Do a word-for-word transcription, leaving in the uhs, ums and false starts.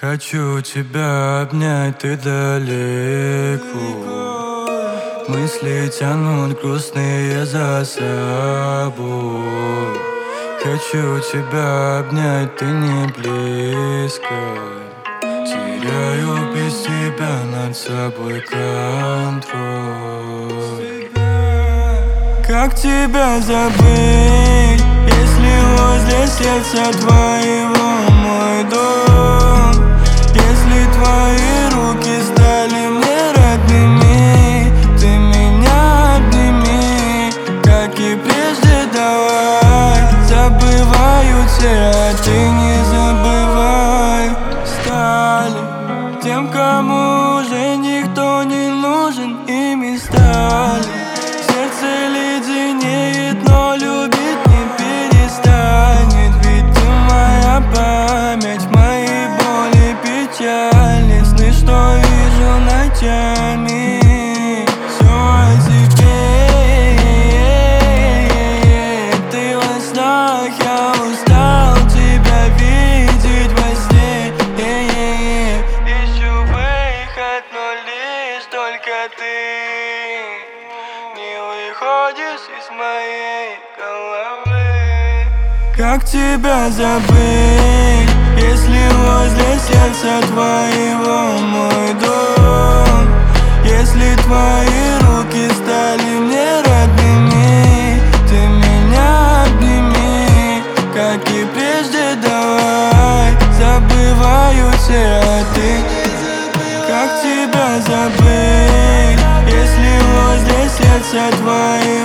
Хочу тебя обнять, ты далеко. Мысли тянут грустные за собой. Хочу тебя обнять, ты не близко. Теряю без тебя над собой контроль. Как тебя забыть, если возле сердца твоего мой дом? Если твои руки стали мне родными, ты меня обними, как и прежде давай. Забываю тебя, ты не забывай. Стали тем, кому уже никто не нужен, ими стали. Сердце леденеет, но любить не перестанет. Ведь ты моя память, мои боли, печали, сны, что вижу ночами. Все о тебе, ты во снах, я устал тебя видеть во сне. Ищу выход, но лишь только ты не выходишь из моей головы. Как тебя забыть, если возле сердца твоего мой дом? Если твои руки стали мне родными, ты меня обними, как и прежде давай. Забываю тебя, ты. Как тебя забыть, если возле сердца твоего